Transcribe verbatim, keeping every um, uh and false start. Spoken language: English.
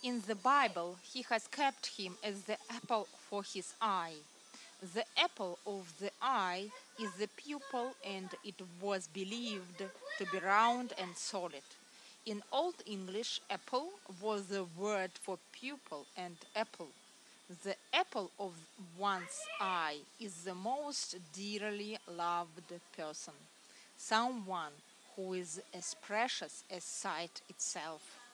In the Bible, he has kept him as the apple for his eye. The apple of the eye is the pupil, and it was believed to be round and solid. In Old English, apple was the word for pupil and apple. The apple of one's eye is the most dearly loved person, someone who is as precious as sight itself.